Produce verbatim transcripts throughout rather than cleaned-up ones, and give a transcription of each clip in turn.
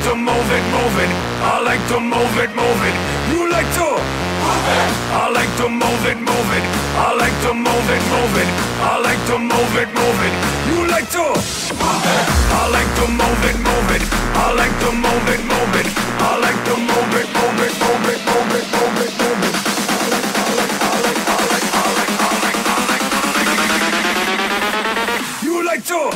to move it, move it. I like to move it, move it. You like to move it. I like to move it, move it. I like to move it, move it. I like to move it, move it. You like to move it. I like to move it, move it. I like to move it, move it. I like to move it, move it, move it, move it, move it, move it. You like to.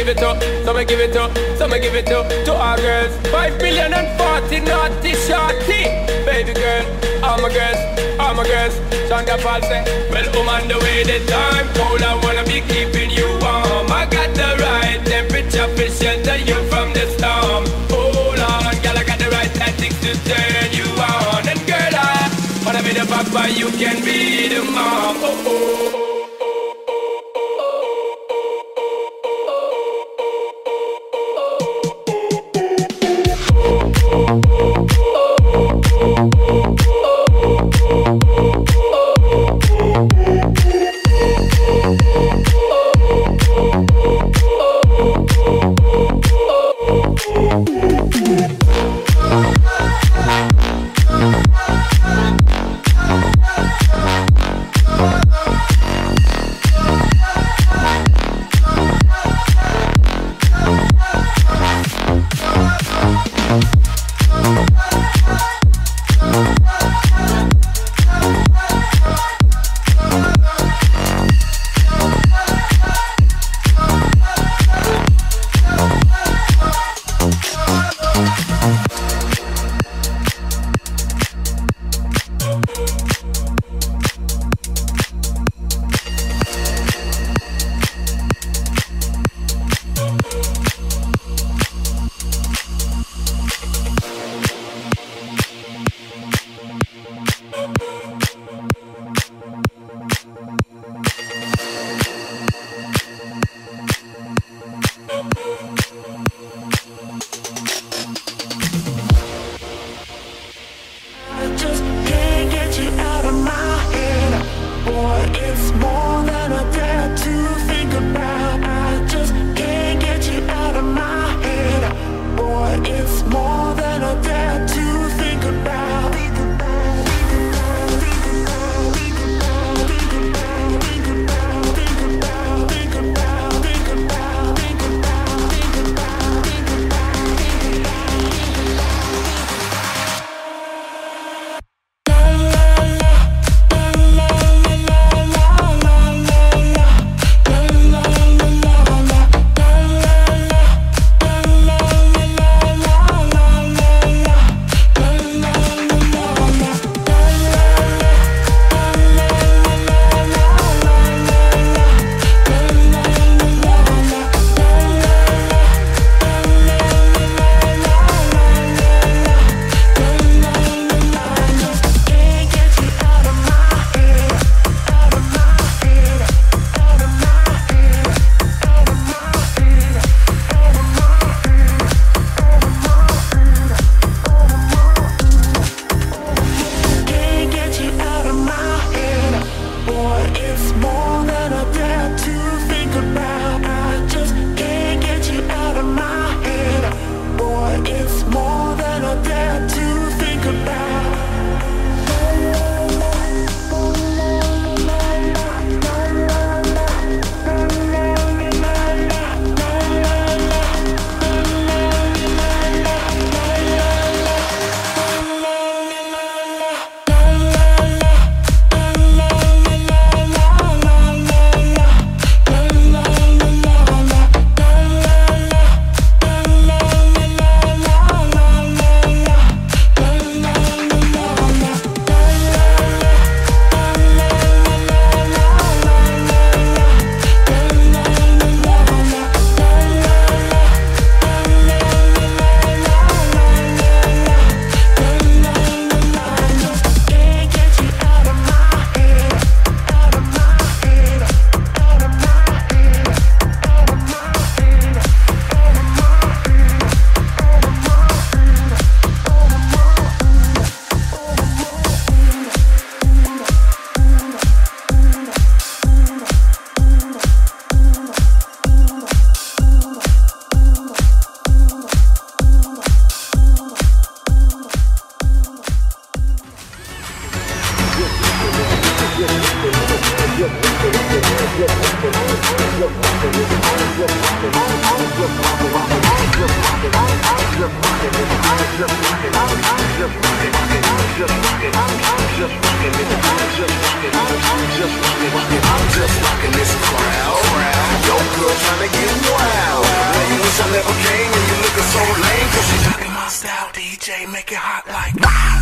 give it up, some give it up, some give it up to our girls. Five billion and forty naughty shorty. Baby girl, all my girls, all my girls. Shonda Paul say, well, I'm on the way, the time cold, I wanna be keeping you warm. I got the right temperature for shelter you from the storm. Hold on, girl, I got the right tactics to turn you on. And girl, I wanna be the papa, you can be the mom. Oh, oh, oh. Just just rocking, I'm, I'm just rocking it. I'm just rocking, I'm, I'm just rocking, rocking. I'm just rocking this crowd. Your girl trying to get wild. Well, you wish I never came and you looking so lame. Cause she's rocking my style, D J, make it hot like wow.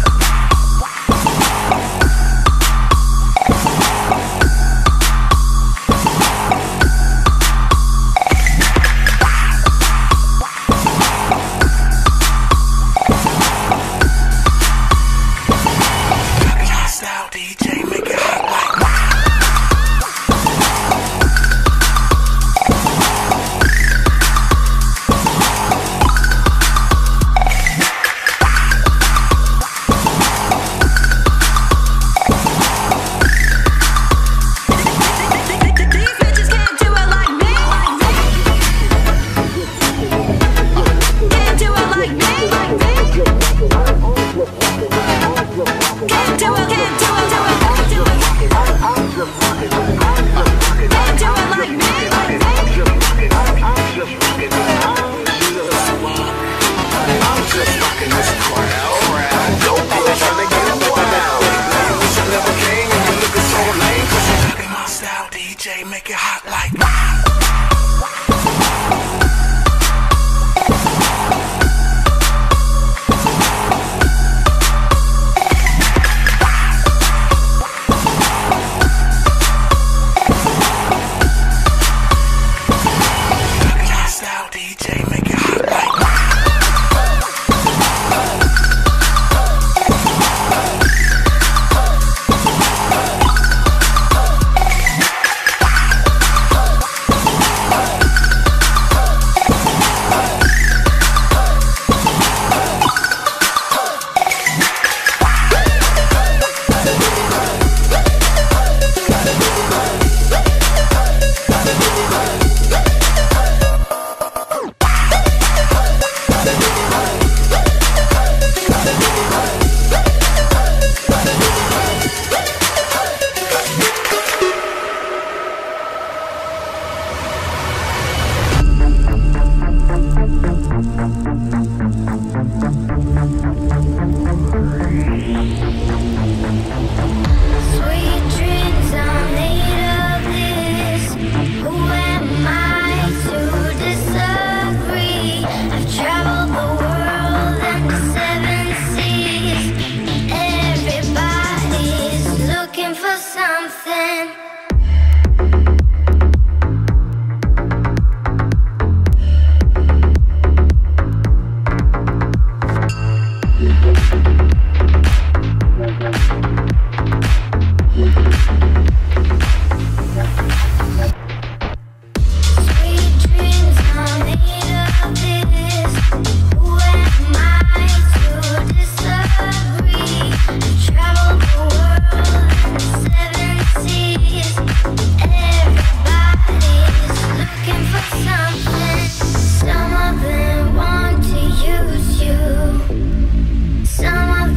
Some of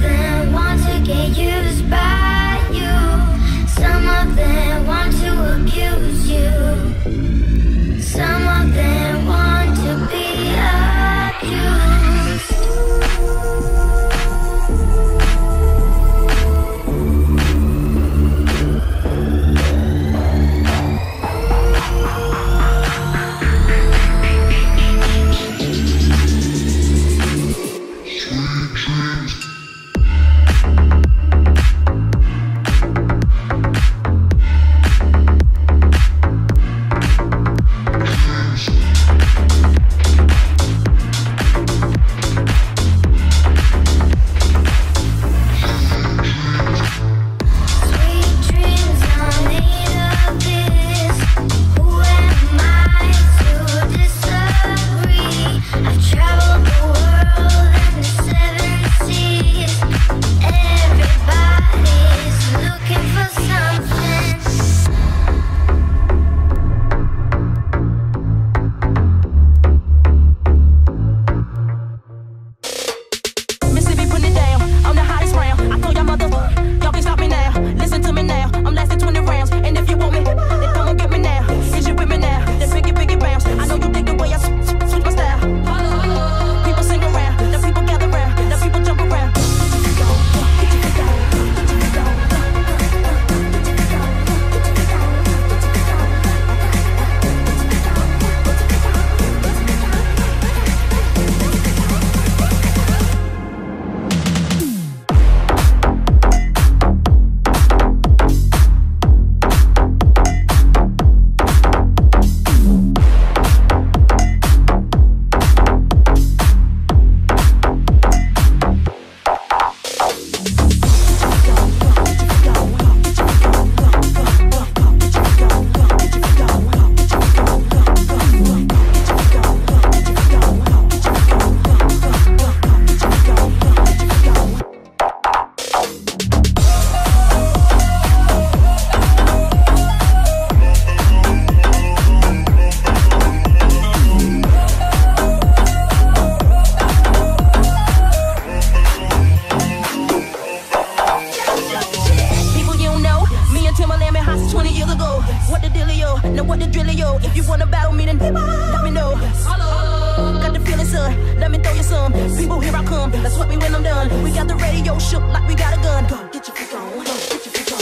wanna battle me, then let me know. Hello. Got the feeling, son. Let me throw you some. People, here I come. That's what me when I'm done. We got the radio shook like we got a gun. Go, get your freak on. Go, get your freak on.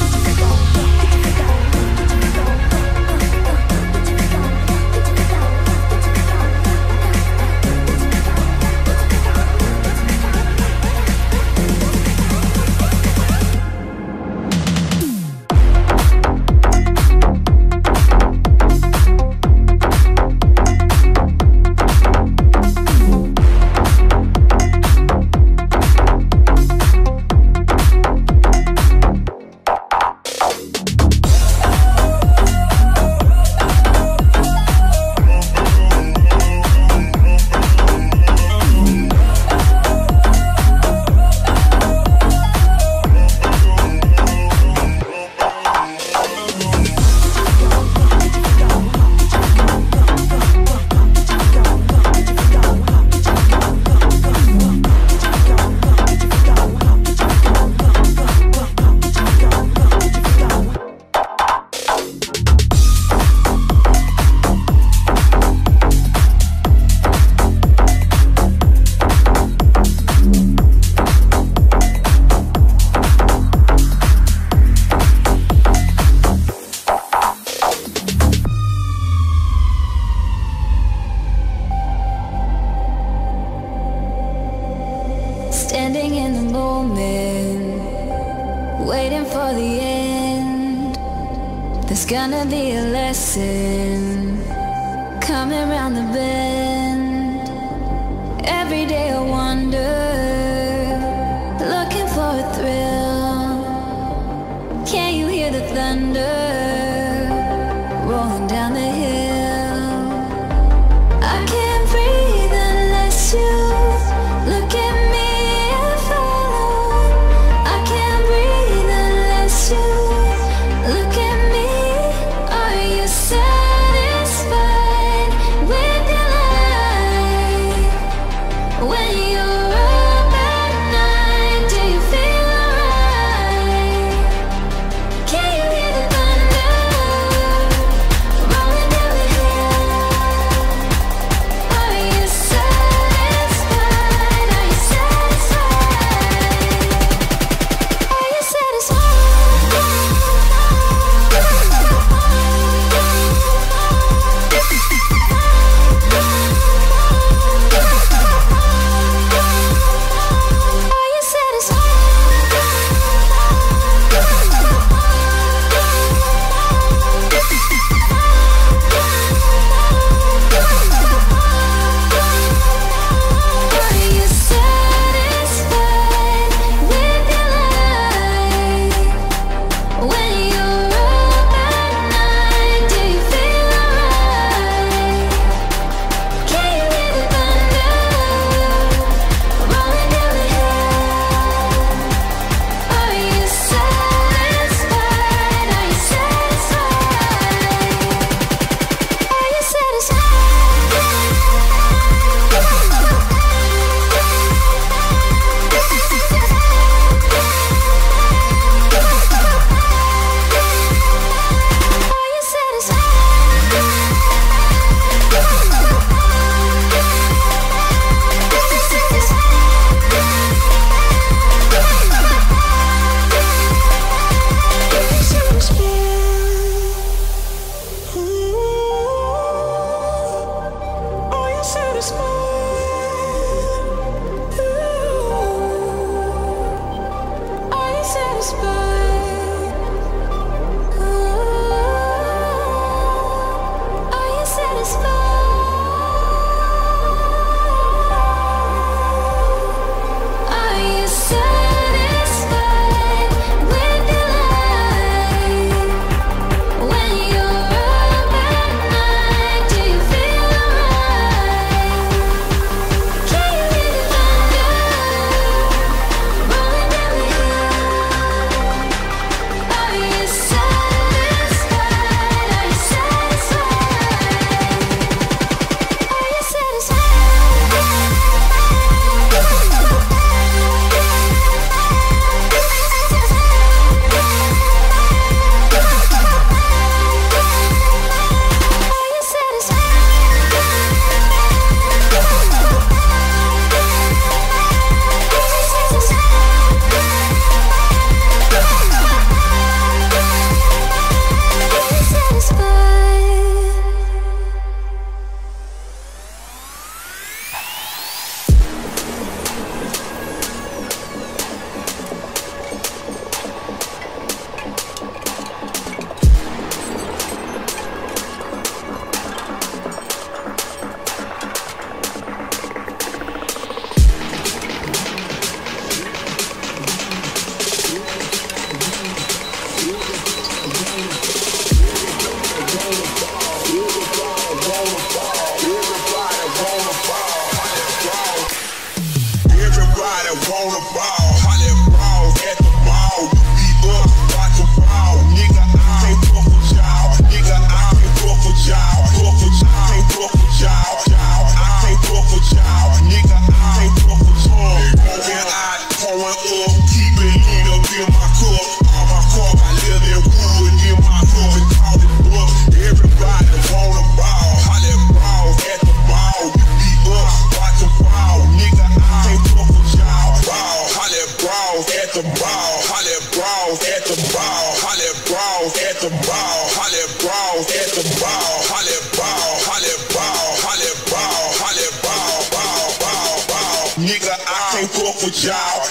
Standing in the moment, waiting for the end. There's gonna be a lesson coming round the bend. Every day I wonder, looking for a thrill. Can you hear the thunder rolling down the hill? I can't breathe unless you look at me. Look at me, are you satisfied with your life? When you're up the ball, holla at bras at the ball, holla at bras at the ball, holla at bras at the ball, holla at ball, holla at ball, holla at ball, holla at ball, ball, ball, ball. Nigga, I can't fuck with y'all.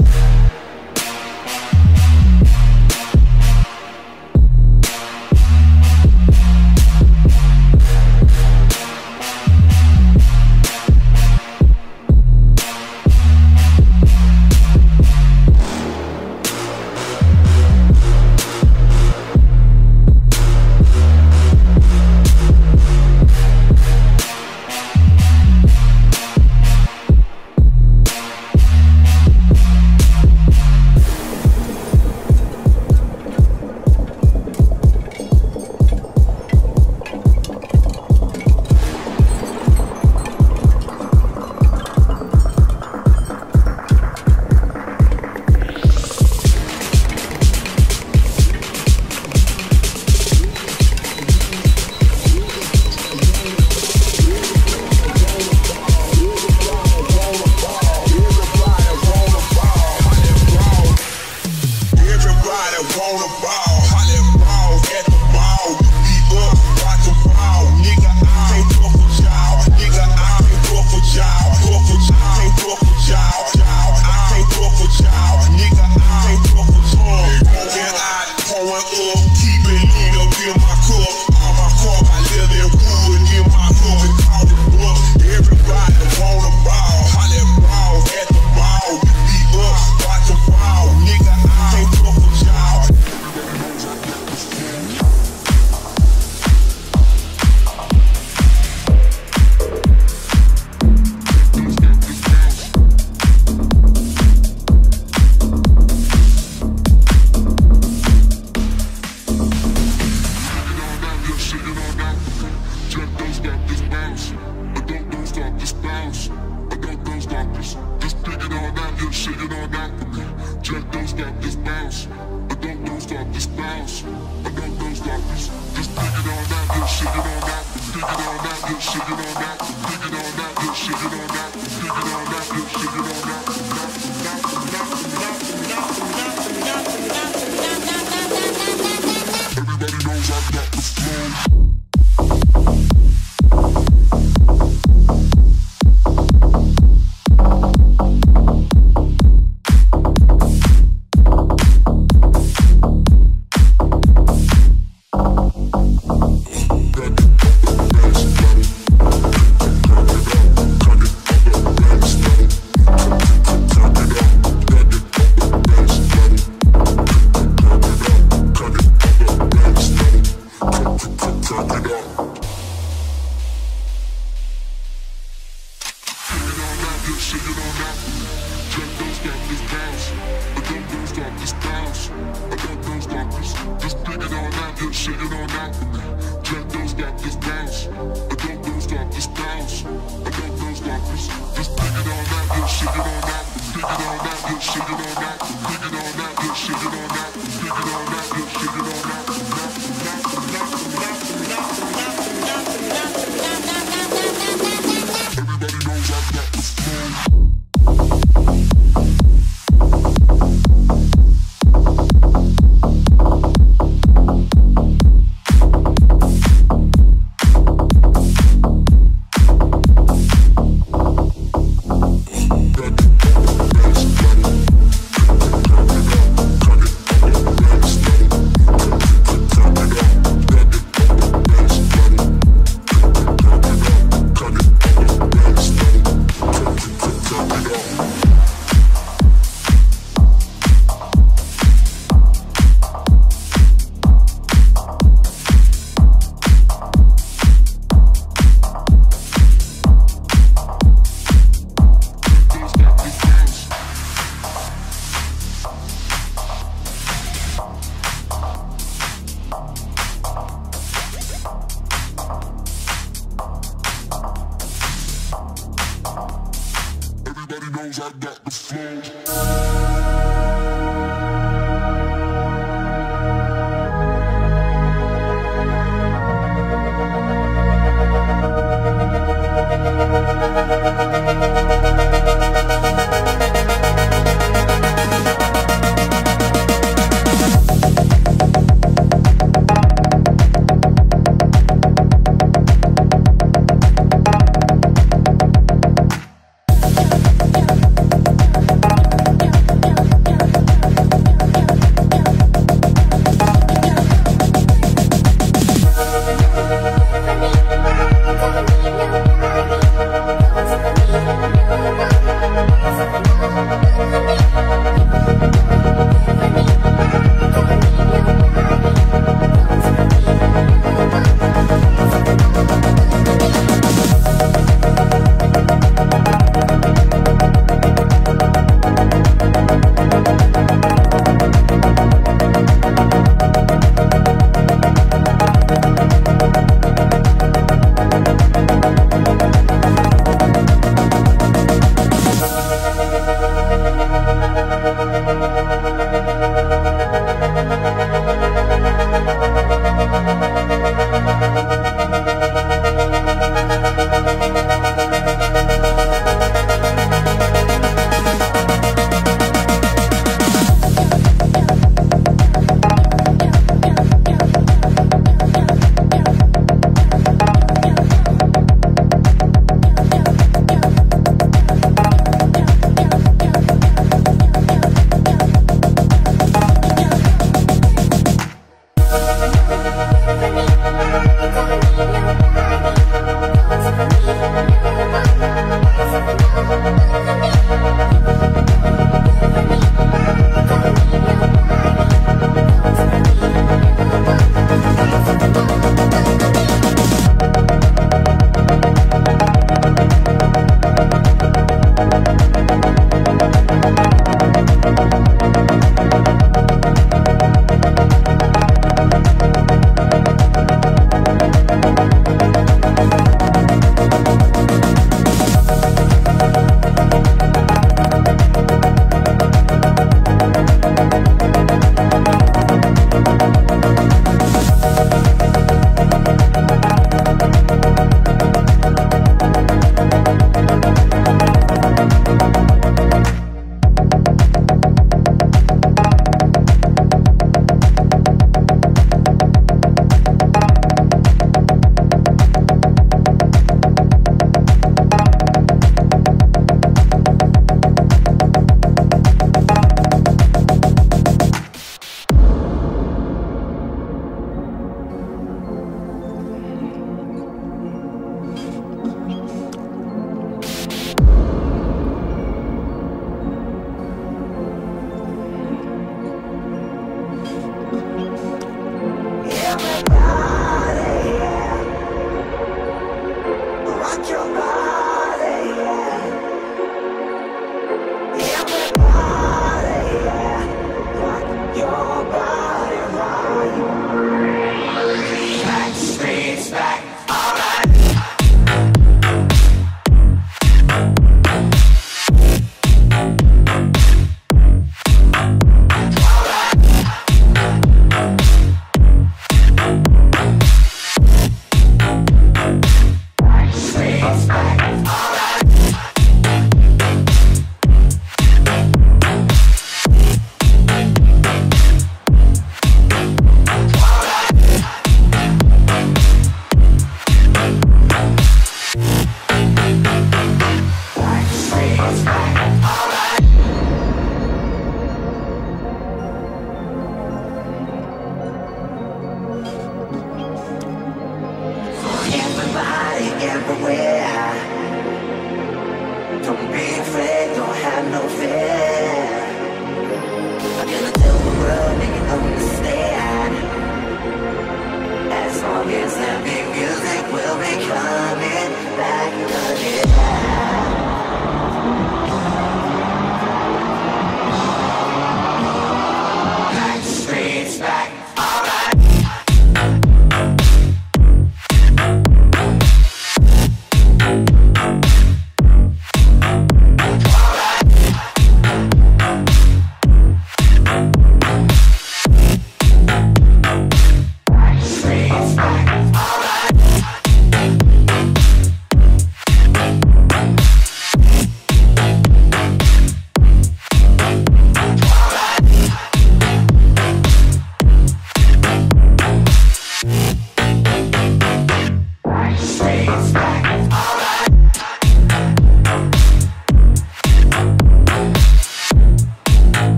Got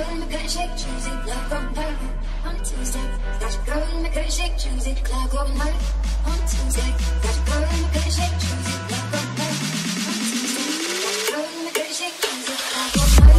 girl in my cut shake, choose it, love going hurt. On Tuesday, got your girl in my cut shake, choose it, club going hurt. On Tuesday, got your girl in my cut shake, choose it, love going hurt. On Tuesday, got your girl in my cut shake, choose it, club going hurt.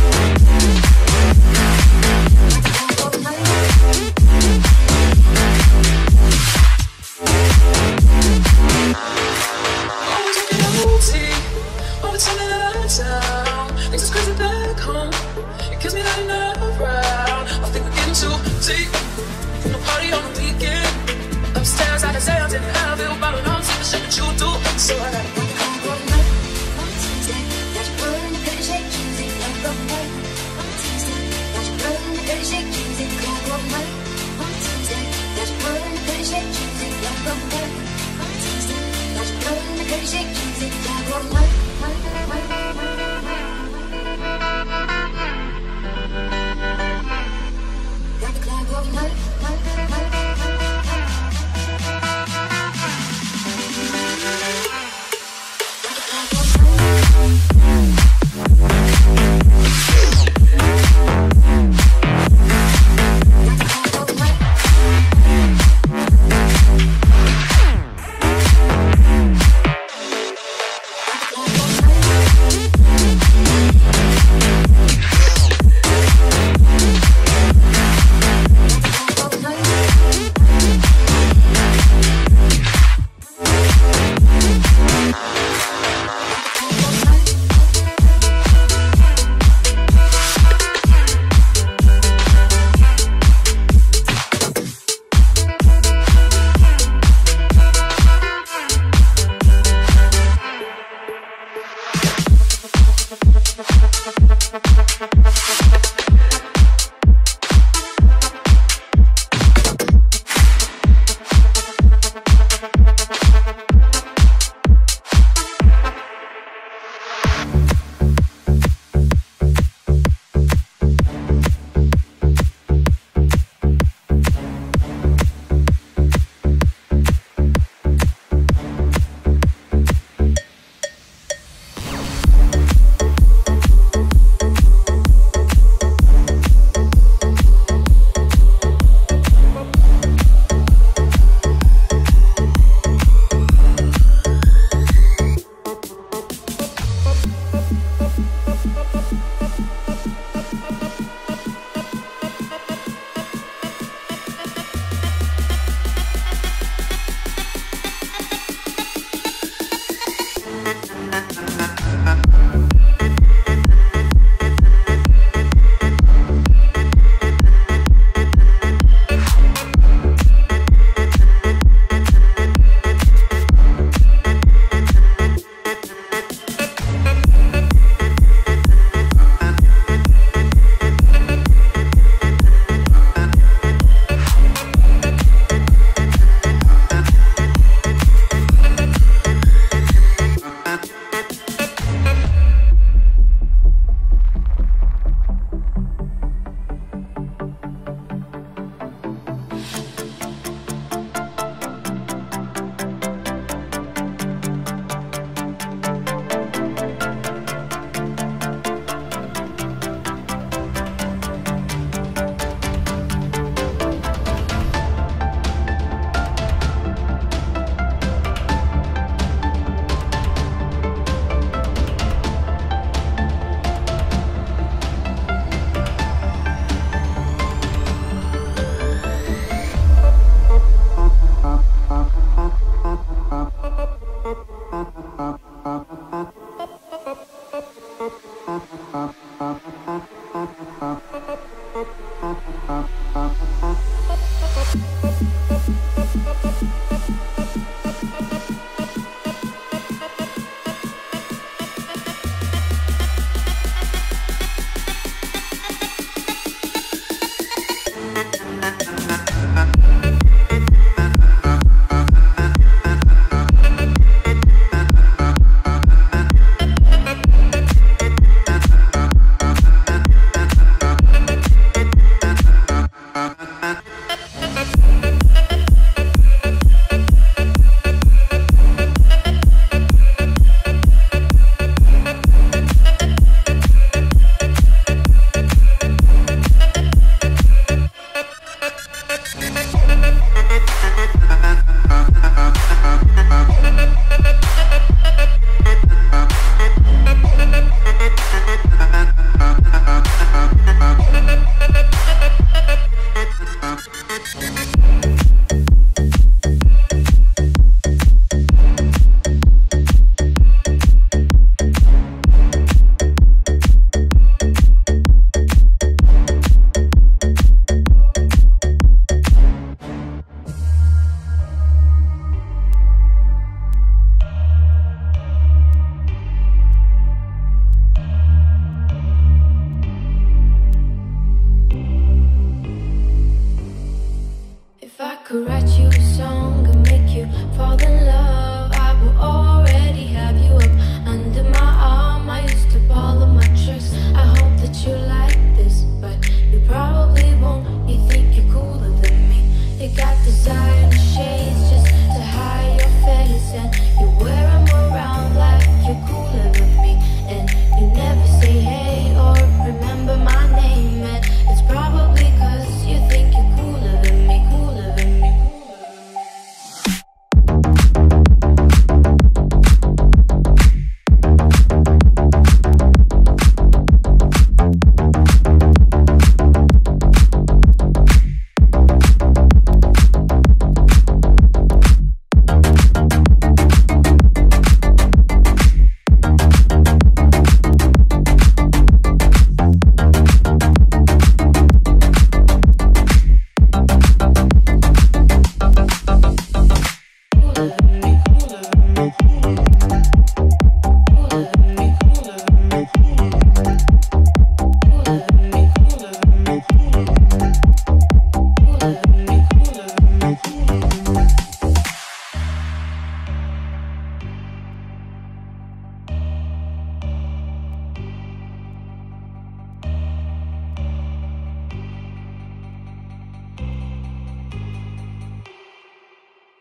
We'll be right back.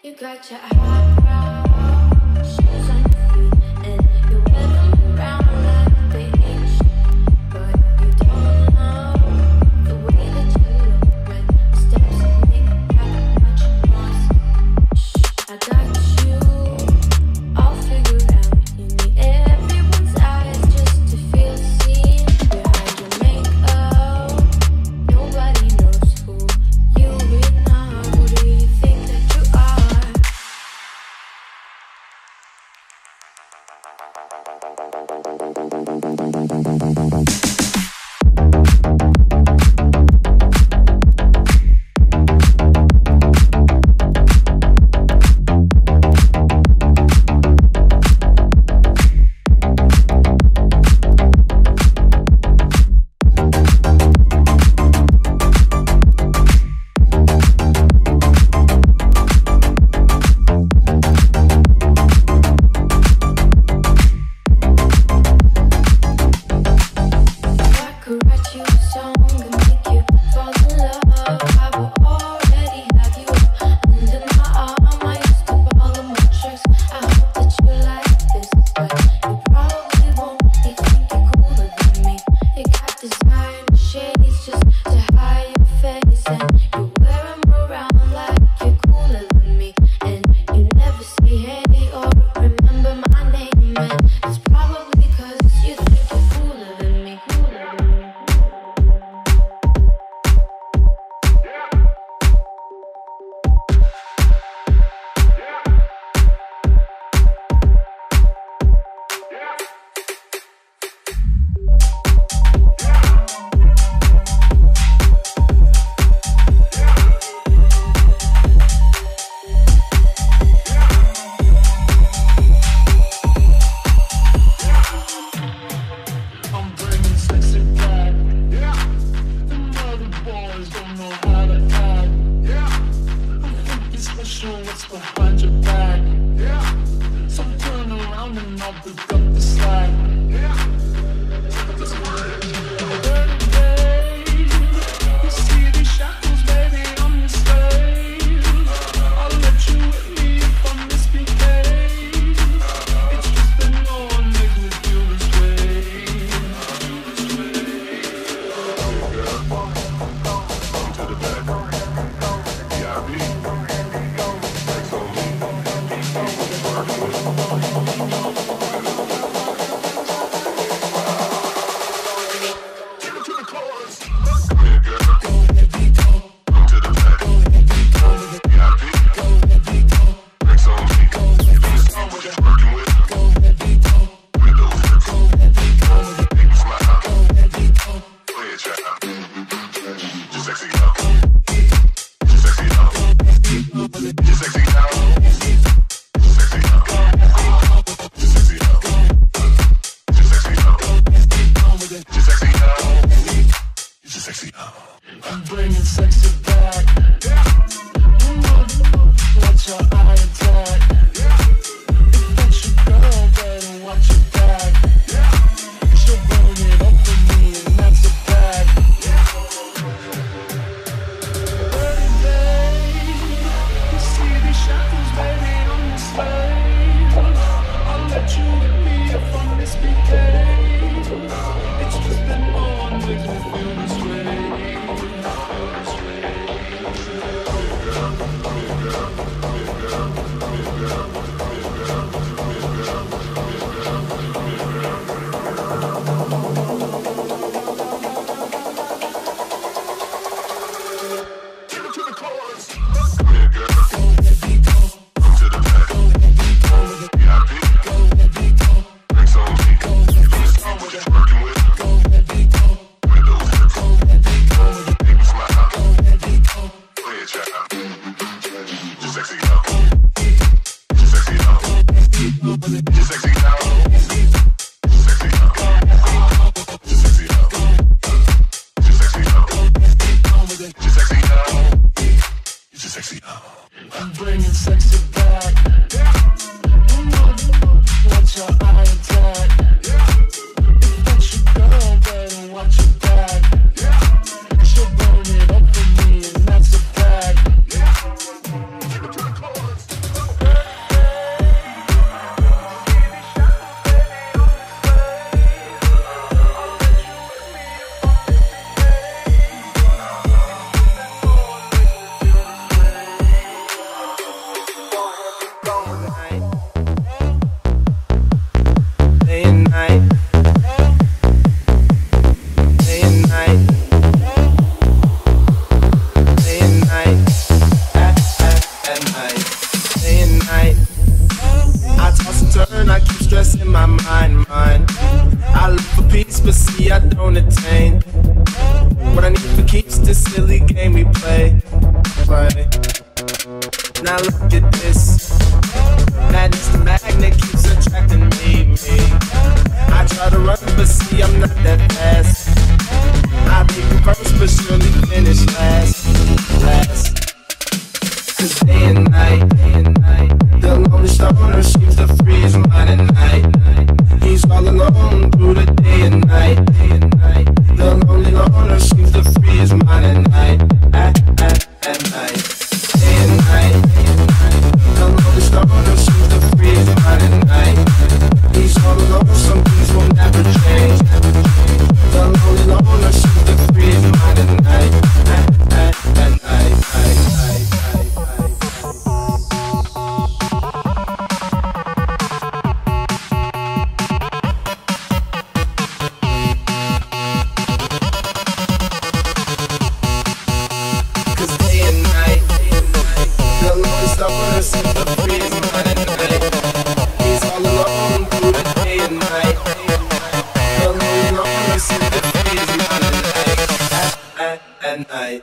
got your eyebrows, shoes on your feet, and you wear them around like they ain't shit. But you don't know the way that you look when the steps you make got much more. Shh, I got you all figured out. You need everyone's eyes just to feel seen behind your makeup. Nobody knows who you really are. Who do you think that you are? don't attain. What I need for keeps this silly game we play. Play. Now look at this. Madness, the magnet keeps attracting me, me. I try to run, but see I'm not that fast. I make it first, but surely finish last, last. Cause day and night, day and night, the lonely stoner seems to free his mind at night. He's all alone through the day and night, day and night. The lonely loner seems to free his mind at night, at, at, at night. Day and night, day and night, the lonely stoner seems to free his mind at night. He's all alone, some things will never change. The lonely loner seems to free his mind at night, at, at, at night, night, night. At night.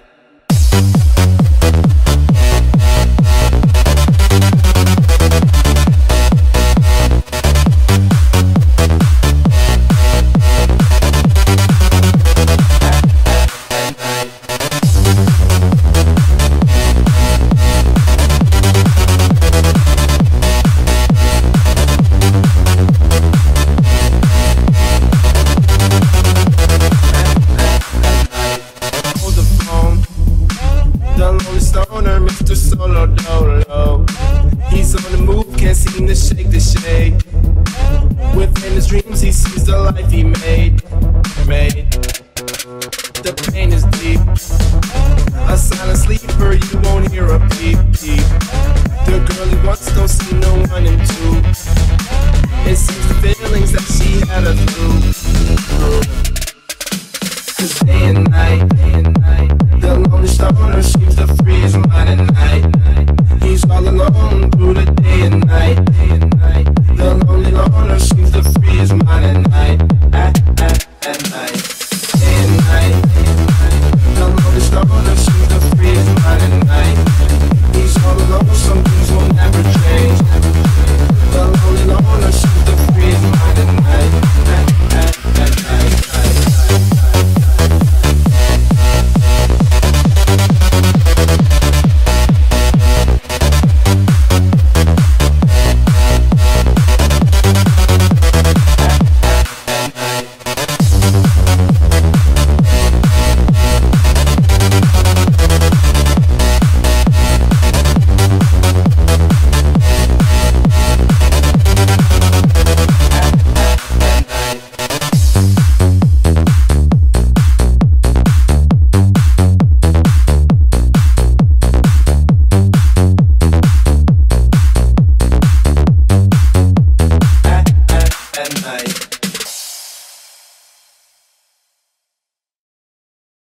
At night.